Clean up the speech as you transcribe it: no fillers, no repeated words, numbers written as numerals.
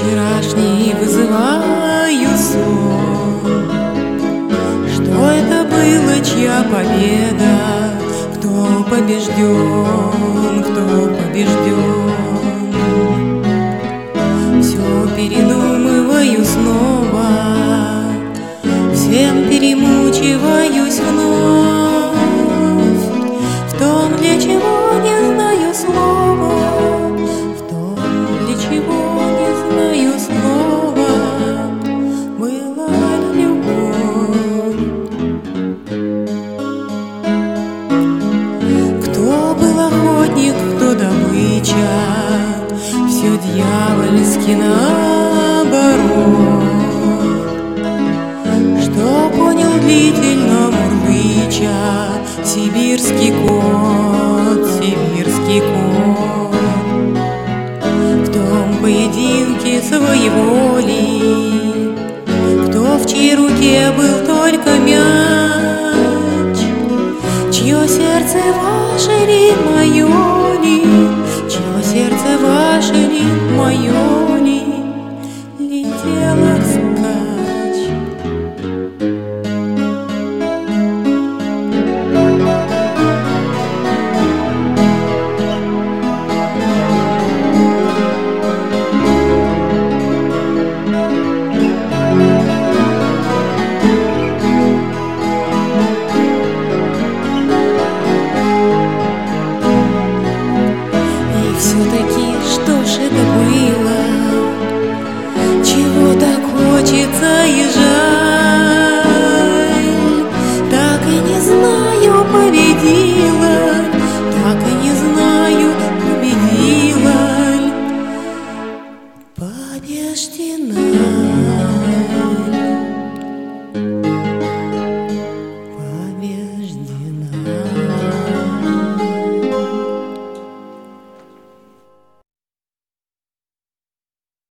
вчерашний вызываю сон. Что это было, чья победа? Кто побежден, кто побежден? Все передумываю снова, всем перемучиваюсь вновь. В том, для чего не знаю слова, в том, для чего не знаю слова, была любовь. Кто был охотник, кто добыча, все дьявольски наоборот. Что понял длительно мурлыча сибирский кот, сибирский кот. В том поединке своеволий, кто в чьей руке был только мяч, чье сердце ваше ли, мое ли, чье сердце ваше ли, мое ли, летело вскачь. Все-таки что ж это было, чего так хочется и жаль? Так и не знаю, победила, так и не знаю, победила, побеждена.